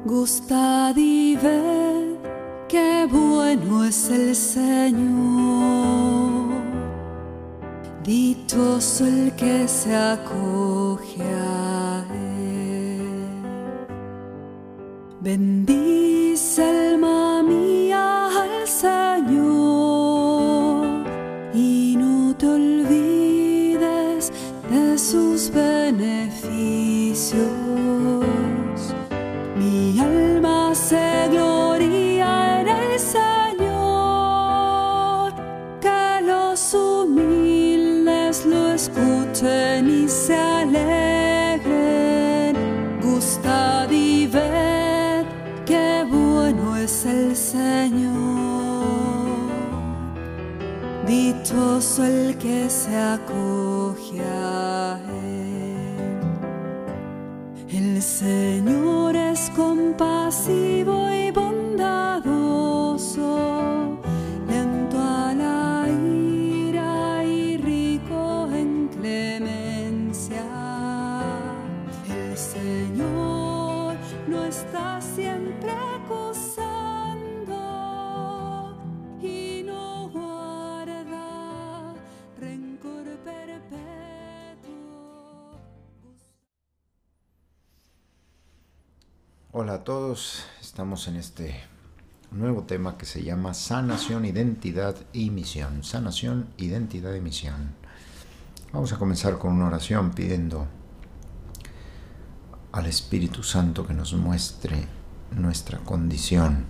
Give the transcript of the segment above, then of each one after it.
Gustad y ved qué bueno es el Señor. Dichoso el que se acoge a Él. Bendice, alma mía, al Señor, y no te olvides de sus beneficios. Mi alma se gloria en el Señor, que los humildes lo escuchen y se alegren. Gustad y ved qué bueno es el Señor. Dichoso el que se acoge a Él. El Señor es compasivo y bondadoso, lento a la ira y rico en clemencia. El Señor no está siempre acusando y no guarda rencor perpetuo. Hola a todos, estamos en este nuevo tema que se llama sanación, identidad y misión. Sanación, identidad y misión. Vamos a comenzar con una oración pidiendo al Espíritu Santo que nos muestre nuestra condición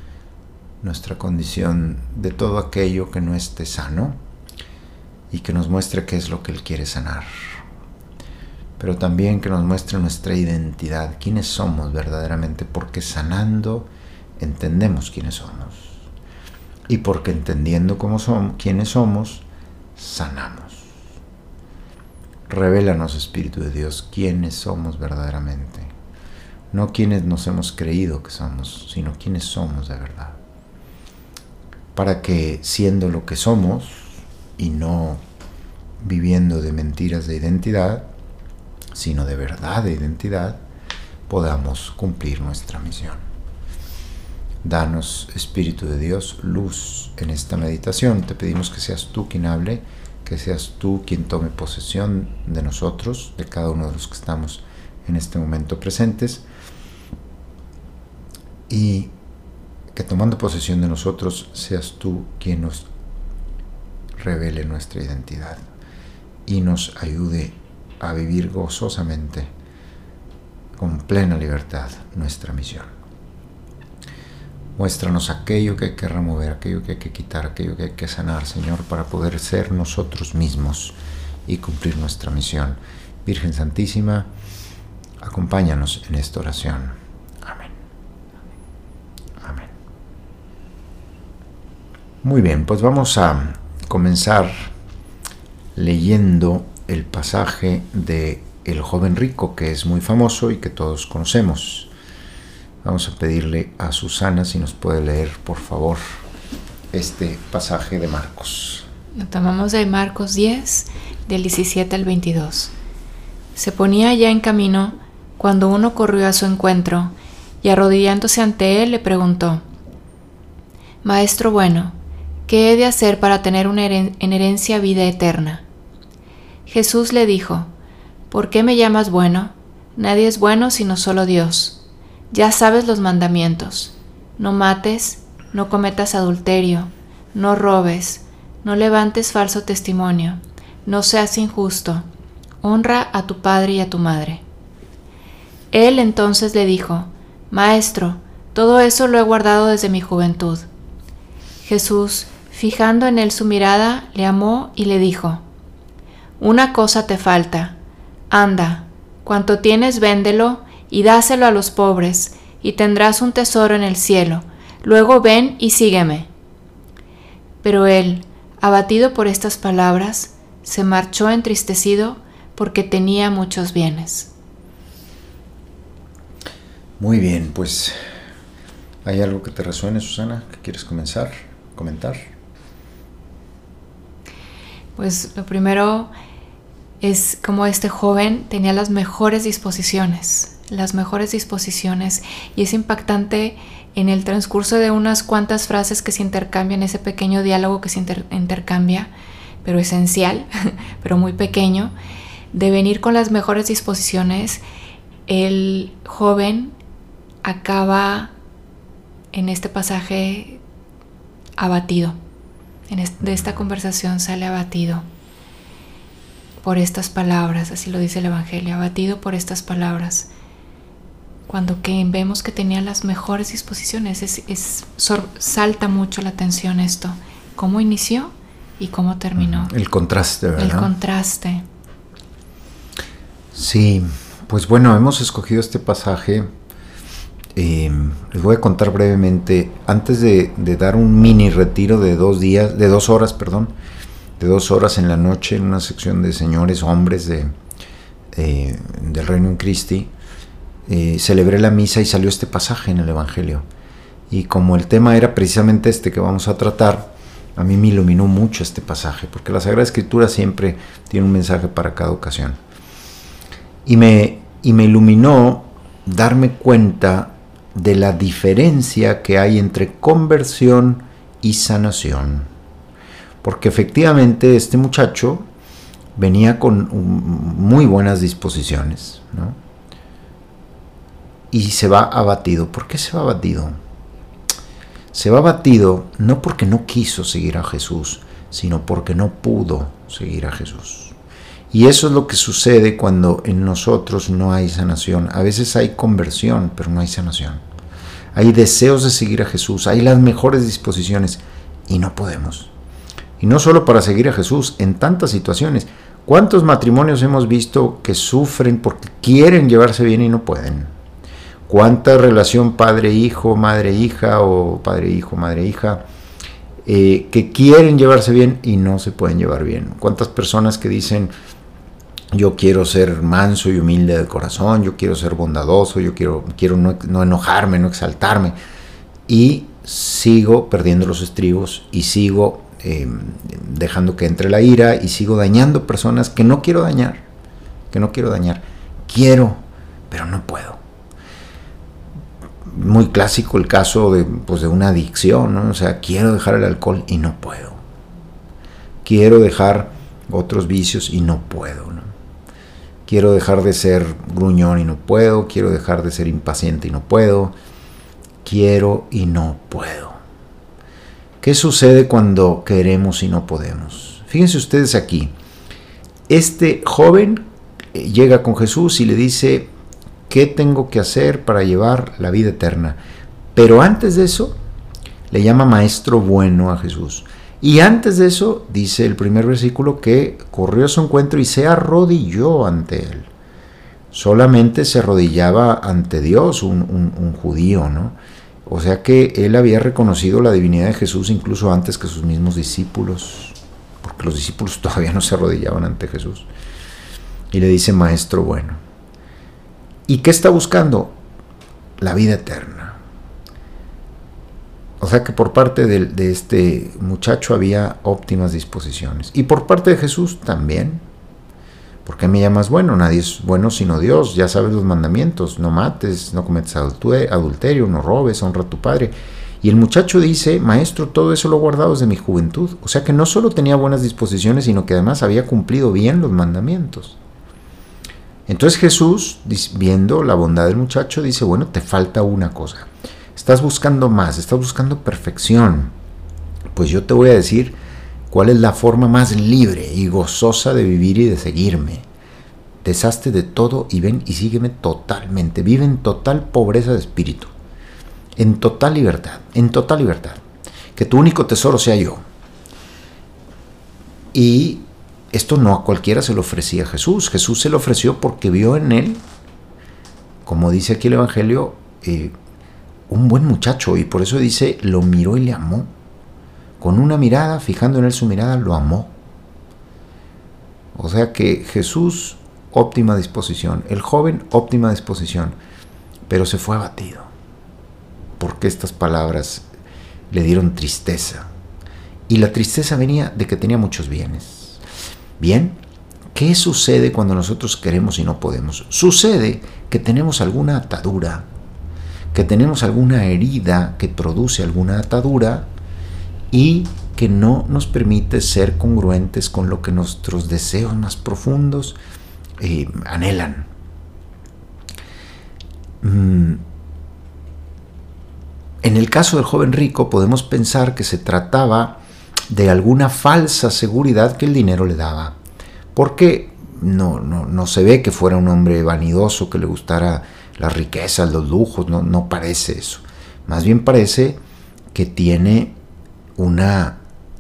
de todo aquello que no esté sano y que nos muestre qué es lo que Él quiere sanar. Pero también que nos muestre nuestra identidad, quiénes somos verdaderamente, porque sanando entendemos quiénes somos. Y porque entendiendo quiénes somos, sanamos. Revélanos, Espíritu de Dios, quiénes somos verdaderamente. No quiénes nos hemos creído que somos, sino quiénes somos de verdad. Para que, siendo lo que somos, y no viviendo de mentiras de identidad, sino de verdad de identidad, podamos cumplir nuestra misión. Danos, Espíritu de Dios, luz en esta meditación. Te pedimos que seas tú quien hable, que seas tú quien tome posesión de nosotros, de cada uno de los que estamos en este momento presentes, y que tomando posesión de nosotros seas tú quien nos revele nuestra identidad y nos ayude a vivir gozosamente, con plena libertad, nuestra misión. Muéstranos aquello que hay que remover, aquello que hay que quitar, aquello que hay que sanar, Señor, para poder ser nosotros mismos y cumplir nuestra misión. Virgen Santísima, acompáñanos en esta oración. Amén. Amén. Muy bien, pues vamos a comenzar leyendo el pasaje de El joven rico, que es muy famoso y que todos conocemos. Vamos a pedirle a Susana si nos puede leer, por favor, este pasaje de Marcos. Lo tomamos de Marcos 10, del 17 al 22. Se ponía ya en camino cuando uno corrió a su encuentro y arrodillándose ante él le preguntó: Maestro bueno, ¿qué he de hacer para tener en herencia vida eterna? Jesús le dijo: ¿Por qué me llamas bueno? Nadie es bueno sino solo Dios. Ya sabes los mandamientos: no mates, no cometas adulterio, no robes, no levantes falso testimonio, no seas injusto, honra a tu padre y a tu madre. Él entonces le dijo: Maestro, todo eso lo he guardado desde mi juventud. Jesús, fijando en él su mirada, le amó y le dijo: Una cosa te falta. Anda, cuanto tienes véndelo y dáselo a los pobres, y tendrás un tesoro en el cielo. Luego ven y sígueme. Pero él, abatido por estas palabras, se marchó entristecido porque tenía muchos bienes. Muy bien, pues ¿hay algo que te resuene, Susana, que quieres comentar? Pues lo primero es como este joven tenía las mejores disposiciones. las mejores disposiciones, y es impactante en el transcurso de unas cuantas frases que se intercambian, ese pequeño diálogo que se intercambia, pero esencial, pero muy pequeño, de venir con las mejores disposiciones. El joven acaba en este pasaje abatido. De esta conversación sale abatido por estas palabras, así lo dice el Evangelio, abatido por estas palabras. Cuando vemos que tenía las mejores disposiciones, salta mucho la atención esto, cómo inició y cómo terminó. El contraste, ¿verdad? El contraste. Sí, pues bueno, hemos escogido este pasaje. Les voy a contar brevemente, antes de dar un mini retiro de 2 horas en la noche en una sección de señores, hombres del Reino en Christi, celebré la misa y salió este pasaje en el Evangelio. Y como el tema era precisamente este que vamos a tratar, a mí me iluminó mucho este pasaje, porque la Sagrada Escritura siempre tiene un mensaje para cada ocasión. Y me iluminó darme cuenta de la diferencia que hay entre conversión y sanación. Porque efectivamente este muchacho venía con muy buenas disposiciones, ¿no? Y se va abatido. ¿Por qué se va abatido? Se va abatido no porque no quiso seguir a Jesús, sino porque no pudo seguir a Jesús. Y eso es lo que sucede cuando en nosotros no hay sanación. A veces hay conversión, pero no hay sanación. Hay deseos de seguir a Jesús, hay las mejores disposiciones y no podemos. Y no solo para seguir a Jesús, en tantas situaciones. ¿Cuántos matrimonios hemos visto que sufren porque quieren llevarse bien y no pueden? ¿Cuánta relación padre-hijo, madre-hija o padre-hijo, madre-hija que quieren llevarse bien y no se pueden llevar bien? ¿Cuántas personas que dicen, yo quiero ser manso y humilde de corazón, yo quiero ser bondadoso, yo quiero no enojarme, no exaltarme, y sigo perdiendo los estribos y sigo dejando que entre la ira y sigo dañando personas que no quiero dañar, quiero, pero no puedo? Muy clásico el caso de una adicción, ¿no? O sea, quiero dejar el alcohol y no puedo, quiero dejar otros vicios y no puedo, ¿no? Quiero dejar de ser gruñón y no puedo, quiero dejar de ser impaciente y no puedo, quiero y no puedo. ¿Qué sucede cuando queremos y no podemos? Fíjense ustedes aquí, este joven llega con Jesús y le dice, ¿qué tengo que hacer para llevar la vida eterna? Pero antes de eso, le llama maestro bueno a Jesús. Y antes de eso, dice el primer versículo, que corrió a su encuentro y se arrodilló ante él. Solamente se arrodillaba ante Dios un judío, ¿no? O sea que él había reconocido la divinidad de Jesús incluso antes que sus mismos discípulos, porque los discípulos todavía no se arrodillaban ante Jesús. Y le dice maestro bueno. ¿Y qué está buscando? La vida eterna. O sea que por parte de este muchacho había óptimas disposiciones. Y por parte de Jesús también. ¿Por qué me llamas bueno? Nadie es bueno sino Dios. Ya sabes los mandamientos. No mates, no cometas adulterio, no robes, honra a tu padre. Y el muchacho dice, maestro, todo eso lo he guardado desde mi juventud. O sea que no solo tenía buenas disposiciones, sino que además había cumplido bien los mandamientos. Entonces Jesús, viendo la bondad del muchacho, dice, bueno, te falta una cosa. Estás buscando más, estás buscando perfección. Pues yo te voy a decir cuál es la forma más libre y gozosa de vivir y de seguirme. Deshazte de todo y ven y sígueme totalmente. Vive en total pobreza de espíritu. En total libertad, en total libertad. Que tu único tesoro sea yo. Y esto no a cualquiera se lo ofrecía a Jesús. Jesús se lo ofreció porque vio en él, como dice aquí el Evangelio, un buen muchacho, y por eso dice, lo miró y le amó. Con una mirada, fijando en él su mirada, lo amó. O sea que Jesús, óptima disposición. El joven, óptima disposición. Pero se fue abatido. Porque estas palabras le dieron tristeza. Y la tristeza venía de que tenía muchos bienes. Bien ¿Qué sucede cuando nosotros queremos y no podemos? Sucede que tenemos alguna atadura, que tenemos alguna herida que produce alguna atadura y que no nos permite ser congruentes con lo que nuestros deseos más profundos anhelan. En el caso del joven rico podemos pensar que se trataba de alguna falsa seguridad que el dinero le daba, porque no se ve que fuera un hombre vanidoso, que le gustara las riquezas, los lujos, no parece eso. Más bien parece que tiene una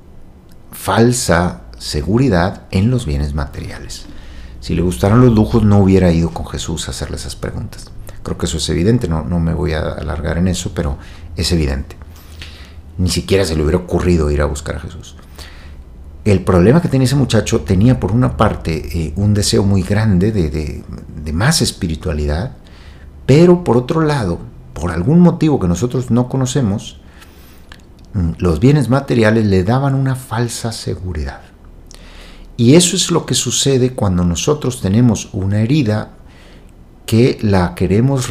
falsa seguridad en los bienes materiales. Si le gustaran los lujos, no hubiera ido con Jesús a hacerle esas preguntas. Creo que eso es evidente, no me voy a alargar en eso, pero es evidente. Ni siquiera se le hubiera ocurrido ir a buscar a Jesús. El problema que tenía ese muchacho tenía, por una parte, un deseo muy grande de más espiritualidad, pero por otro lado, por algún motivo que nosotros no conocemos, los bienes materiales le daban una falsa seguridad. Y eso es lo que sucede cuando nosotros tenemos una herida que la queremos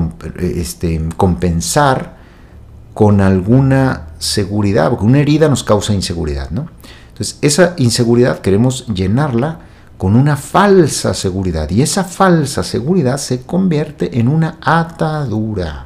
compensar con alguna seguridad, porque una herida nos causa inseguridad, ¿no? Entonces, esa inseguridad queremos llenarla con una falsa seguridad, y esa falsa seguridad se convierte en una atadura,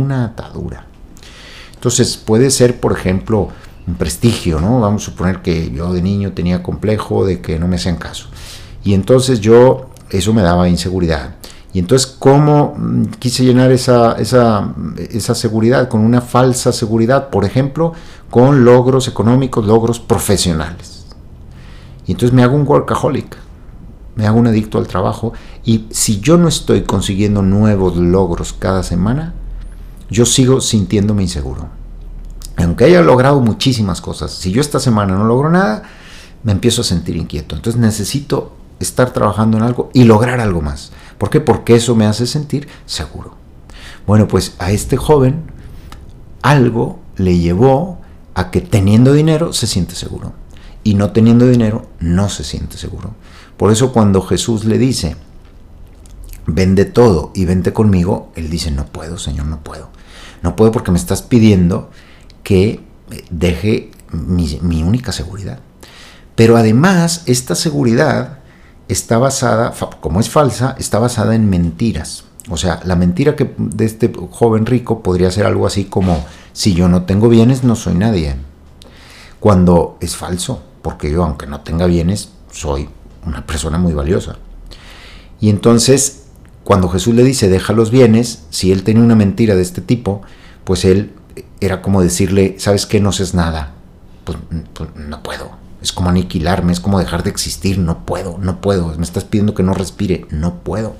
Entonces, puede ser, por ejemplo, un prestigio, ¿no? Vamos a suponer que yo de niño tenía complejo de que no me hacían caso, y entonces eso me daba inseguridad. Y entonces, ¿cómo quise llenar esa seguridad? Con una falsa seguridad, por ejemplo, con logros económicos, logros profesionales. Y entonces me hago un workaholic, me hago un adicto al trabajo, y si yo no estoy consiguiendo nuevos logros cada semana, yo sigo sintiéndome inseguro. Aunque haya logrado muchísimas cosas, si yo esta semana no logro nada, me empiezo a sentir inquieto. Entonces necesito estar trabajando en algo y lograr algo más. ¿Por qué? Porque eso me hace sentir seguro. Bueno, pues a este joven algo le llevó a que teniendo dinero se siente seguro, y no teniendo dinero no se siente seguro. Por eso cuando Jesús le dice, vende todo y vente conmigo, él dice, no puedo, Señor, no puedo. No puedo porque me estás pidiendo que deje mi única seguridad. Pero además, esta seguridad está basada, como es falsa, está basada en mentiras. O sea, la mentira de este joven rico podría ser algo así como, si yo no tengo bienes, no soy nadie. Cuando es falso, porque yo, aunque no tenga bienes, soy una persona muy valiosa. Y entonces, cuando Jesús le dice, deja los bienes, si él tenía una mentira de este tipo, pues él era como decirle, ¿sabes qué? No haces nada. Pues no puedo. Es como aniquilarme, es como dejar de existir. No puedo. Me estás pidiendo que no respire. No puedo.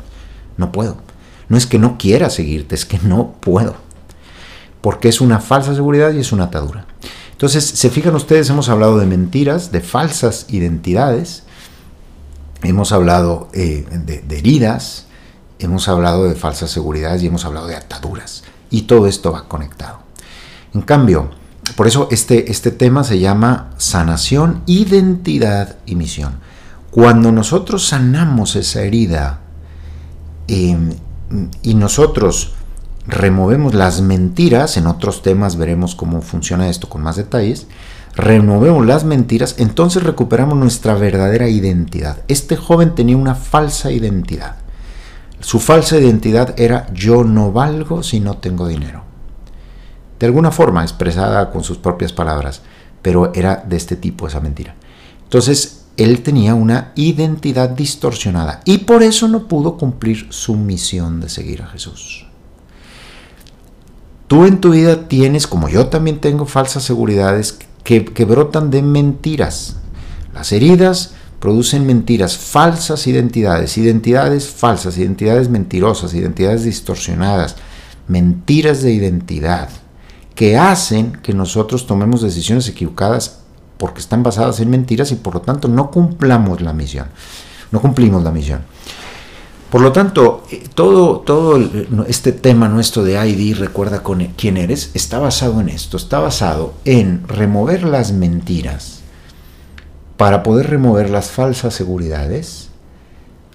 No es que no quiera seguirte, es que no puedo. Porque es una falsa seguridad y es una atadura. Entonces, se fijan ustedes, hemos hablado de mentiras, de falsas identidades, hemos hablado de heridas, hemos hablado de falsas seguridades y hemos hablado de ataduras. Y todo esto va conectado. En cambio, por eso este tema se llama sanación, identidad y misión. Cuando nosotros sanamos esa herida y nosotros removemos las mentiras, en otros temas veremos cómo funciona esto con más detalles, removemos las mentiras, entonces recuperamos nuestra verdadera identidad. Este joven tenía una falsa identidad. Su falsa identidad era, yo no valgo si no tengo dinero. De alguna forma expresada con sus propias palabras, pero era de este tipo esa mentira. Entonces, él tenía una identidad distorsionada y por eso no pudo cumplir su misión de seguir a Jesús. Tú en tu vida tienes, como yo también tengo, falsas seguridades que brotan de mentiras. Las heridas producen mentiras, falsas identidades falsas, identidades mentirosas, identidades distorsionadas, mentiras de identidad, que hacen que nosotros tomemos decisiones equivocadas porque están basadas en mentiras y por lo tanto no cumplimos la misión. Por lo tanto, todo este tema nuestro de ID, recuerda quién eres, está basado en esto, está basado en remover las mentiras para poder remover las falsas seguridades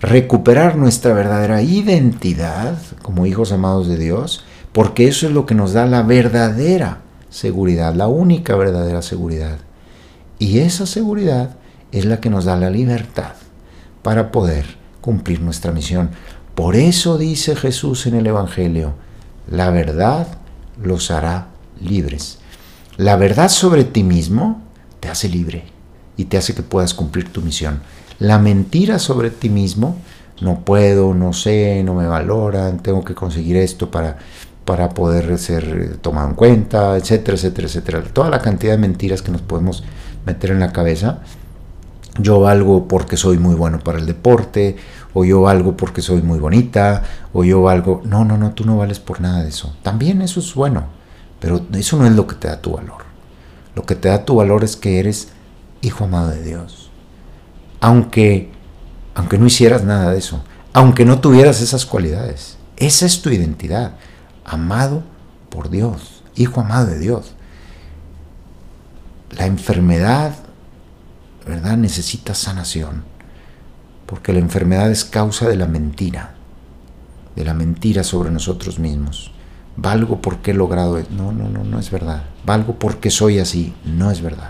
recuperar nuestra verdadera identidad como hijos amados de Dios, porque eso es lo que nos da la verdadera seguridad, la única verdadera seguridad. Y esa seguridad es la que nos da la libertad para poder cumplir nuestra misión. Por eso dice Jesús en el Evangelio, la verdad los hará libres. La verdad sobre ti mismo te hace libre y te hace que puedas cumplir tu misión. La mentira sobre ti mismo, no puedo, no sé, no me valoran, tengo que conseguir esto para poder ser tomado en cuenta, etcétera, etcétera, etcétera. Toda la cantidad de mentiras que nos podemos meter en la cabeza. Yo valgo porque soy muy bueno para el deporte, o yo valgo porque soy muy bonita, o yo valgo... No, tú no vales por nada de eso. También eso es bueno, pero eso no es lo que te da tu valor. Lo que te da tu valor es que eres hijo amado de Dios. Aunque no hicieras nada de eso, aunque no tuvieras esas cualidades, esa es tu identidad. Amado por Dios, hijo amado de Dios. La enfermedad, ¿verdad?, necesita sanación, porque la enfermedad es causa de la mentira sobre nosotros mismos. Valgo porque he logrado esto. No es verdad. Valgo porque soy así. No es verdad.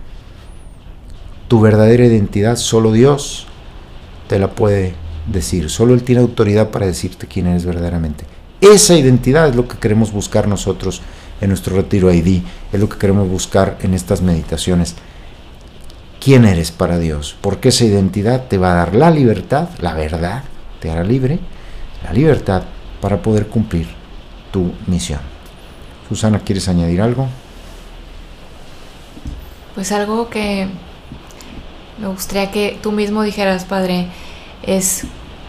Tu verdadera identidad solo Dios te la puede decir. Solo Él tiene autoridad para decirte quién eres verdaderamente. Esa identidad es lo que queremos buscar nosotros en nuestro retiro ID. Es lo que queremos buscar en estas meditaciones. ¿Quién eres para Dios? Porque esa identidad te va a dar la libertad, la verdad, te hará libre, la libertad para poder cumplir tu misión. Susana, ¿quieres añadir algo? Pues algo que me gustaría que tú mismo dijeras, Padre, es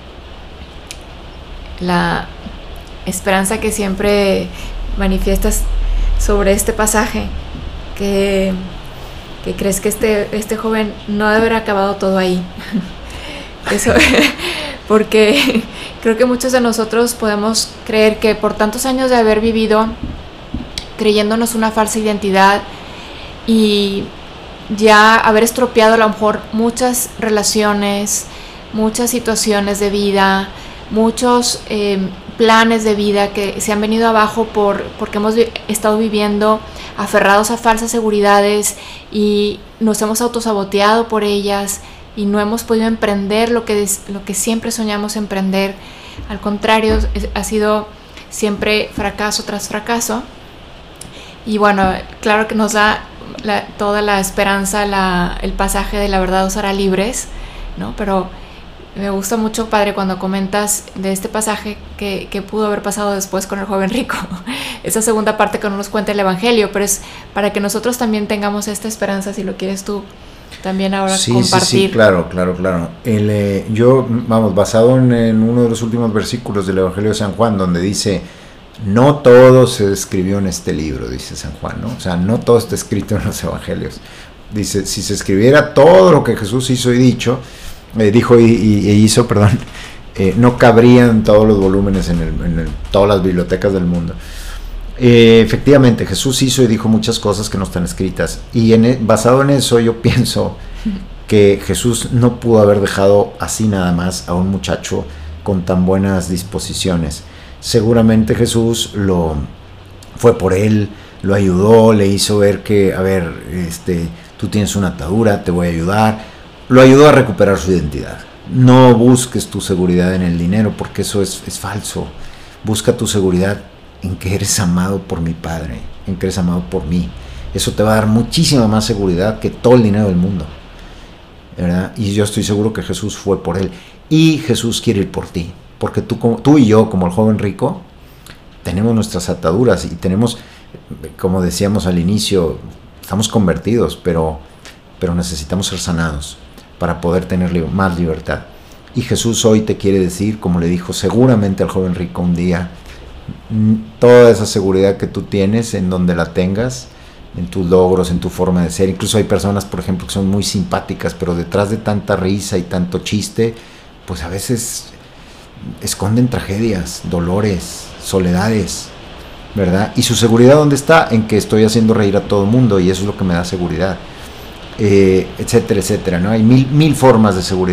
la esperanza que siempre manifiestas sobre este pasaje, que crees que este joven no debe haber acabado todo ahí. Eso, porque creo que muchos de nosotros podemos creer que por tantos años de haber vivido creyéndonos una falsa identidad y ya haber estropeado a lo mejor muchas relaciones, muchas situaciones de vida, muchos planes de vida que se han venido abajo porque hemos estado viviendo aferrados a falsas seguridades y nos hemos autosaboteado por ellas y no hemos podido emprender lo que siempre soñamos emprender. Al contrario, ha sido siempre fracaso tras fracaso. Y bueno, claro que nos da toda la esperanza el pasaje de la verdad os hará libres, ¿no? Pero me gusta mucho, Padre, cuando comentas de este pasaje que pudo haber pasado después con el joven rico. Esa segunda parte que no nos cuenta el Evangelio, pero es para que nosotros también tengamos esta esperanza, si lo quieres tú también ahora compartir. Sí, claro. Yo, basado en uno de los últimos versículos del Evangelio de San Juan, donde dice, no todo se escribió en este libro, dice San Juan, ¿no? O sea, no todo está escrito en los Evangelios. Dice, si se escribiera todo lo que Jesús hizo y dijo, no cabrían todos los volúmenes en todas las bibliotecas del mundo. Efectivamente, Jesús hizo y dijo muchas cosas que no están escritas, y basado en eso yo pienso que Jesús no pudo haber dejado así nada más a un muchacho con tan buenas disposiciones. Seguramente Jesús fue por él, lo ayudó, le hizo ver que, tú tienes una atadura, te voy a ayudar. Lo ayudó a recuperar su identidad. No busques tu seguridad en el dinero, porque eso es falso. Busca tu seguridad en que eres amado por mi Padre, en que eres amado por mí. Eso te va a dar muchísima más seguridad que todo el dinero del mundo, ¿verdad? Y yo estoy seguro que Jesús fue por él. Y Jesús quiere ir por ti, porque tú y yo, como el joven rico, tenemos nuestras ataduras y tenemos, como decíamos al inicio, estamos convertidos, pero necesitamos ser sanados para poder tener más libertad. Y Jesús hoy te quiere decir, como le dijo seguramente al joven rico un día, toda esa seguridad que tú tienes, en donde la tengas, en tus logros, en tu forma de ser. Incluso hay personas, por ejemplo, que son muy simpáticas, pero detrás de tanta risa y tanto chiste, pues a veces esconden tragedias, dolores, soledades, ¿verdad? Y su seguridad, ¿dónde está? En que estoy haciendo reír a todo el mundo, y eso es lo que me da seguridad, etcétera, etcétera, ¿no? Hay mil formas de seguridad.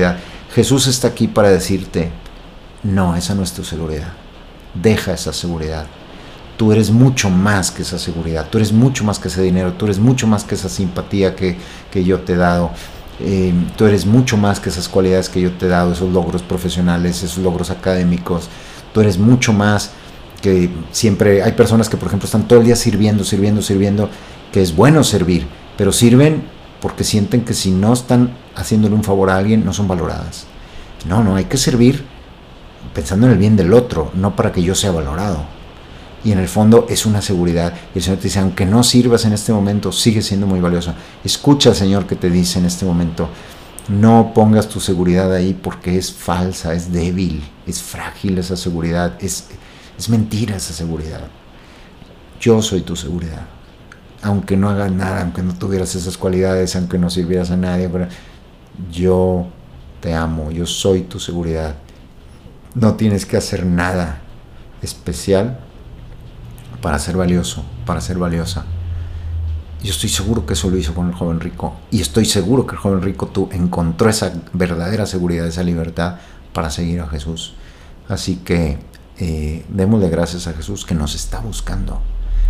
Jesús está aquí para decirte, no, esa no es tu seguridad. Deja esa seguridad. Tú eres mucho más que esa seguridad, tú eres mucho más que ese dinero, tú eres mucho más que esa simpatía que yo te he dado, tú eres mucho más que esas cualidades que yo te he dado, esos logros profesionales, esos logros académicos, tú eres mucho más que siempre. Hay personas que, por ejemplo, están todo el día sirviendo, que es bueno servir, pero sirven porque sienten que si no están haciéndole un favor a alguien, no son valoradas. No, hay que servir pensando en el bien del otro, no para que yo sea valorado. Y en el fondo es una seguridad. Y el Señor te dice, aunque no sirvas en este momento, sigue siendo muy valiosa. Escucha al Señor que te dice en este momento, no pongas tu seguridad ahí porque es falsa, es débil, es frágil esa seguridad, es mentira esa seguridad. Yo soy tu seguridad. Aunque no hagas nada, aunque no tuvieras esas cualidades, aunque no sirvieras a nadie, pero yo te amo, yo soy tu seguridad. No tienes que hacer nada especial para ser valioso, para ser valiosa. Yo estoy seguro que eso lo hizo con el joven rico. Y estoy seguro que el joven rico encontró esa verdadera seguridad, esa libertad para seguir a Jesús. Así que démosle gracias a Jesús que nos está buscando.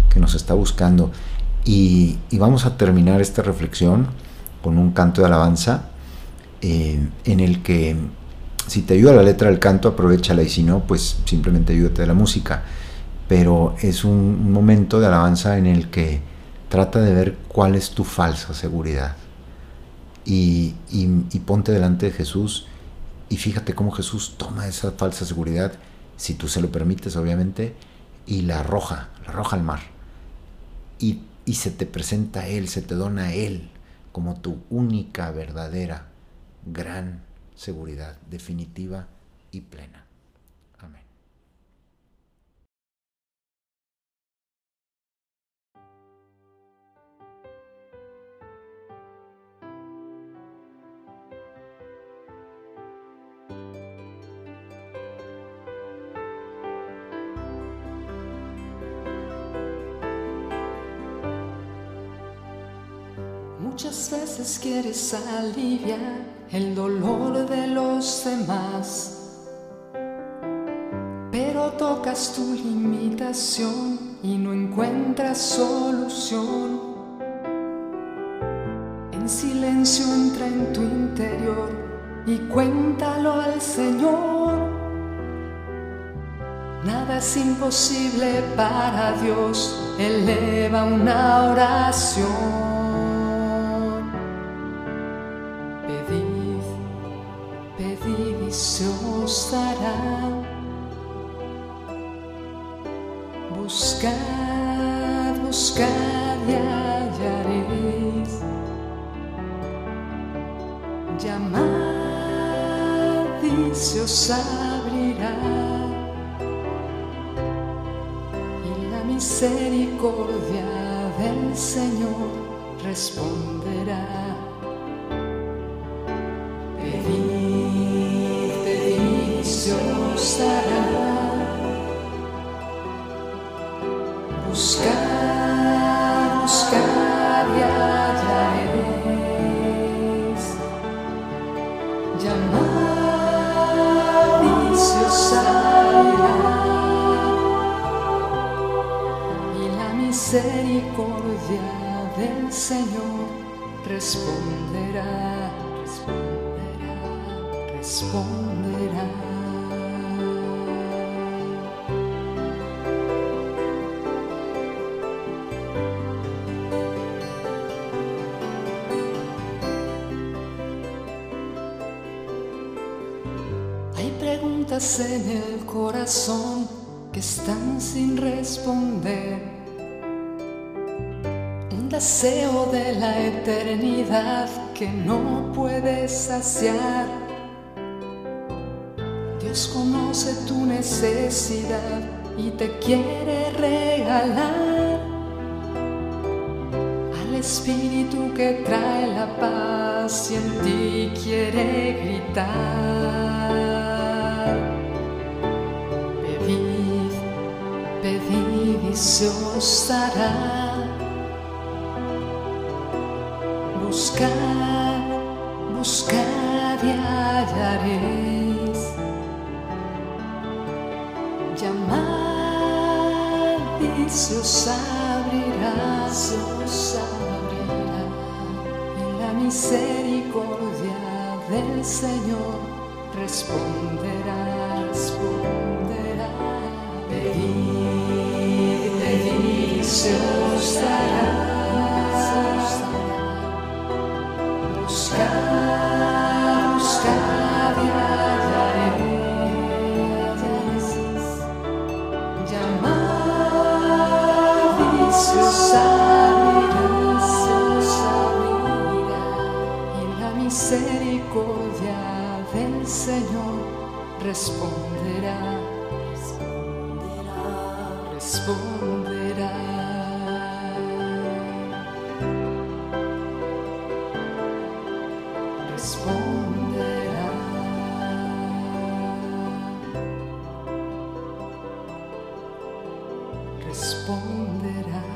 Y vamos a terminar esta reflexión con un canto de alabanza en el que, si te ayuda la letra del canto, aprovéchala, y si no, pues simplemente ayúdate de la música. Pero es un momento de alabanza en el que trata de ver cuál es tu falsa seguridad. Y ponte delante de Jesús y fíjate cómo Jesús toma esa falsa seguridad, si tú se lo permites, obviamente, y la arroja al mar. Y se te presenta a Él, se te dona a Él como tu única, verdadera, gran seguridad, definitiva y plena. Amén. Muchas veces quieres aliviar el dolor de los demás, pero tocas tu limitación y no encuentras solución. En silencio entra en tu interior y cuéntalo al Señor. Nada es imposible para Dios, eleva una oración. Pedid y se os dará. Buscad y hallaréis. Llamad y se os abrirá. Y la misericordia del Señor responderá. Pedid y se os dará. Buscad y hallaréis. Llamad y se os abrirá. Y la misericordia del Señor responderá. Hay preguntas en el corazón que están sin responder. Un deseo de la eternidad que no puedes saciar. Dios conoce tu necesidad y te quiere regalar al Espíritu que trae la paz y en ti quiere gritar. Pedid y se os dará. Buscad y hallaréis. hallaréis. Llamad y se os abrirá, en la misericordia del Señor responderá. Pedid, pedid, se os dará. Buscad, buscad y hallaréis. Llamad y se os abrirá, y en la misericordia del Señor responderá. Responderá. Responderá. Responderá.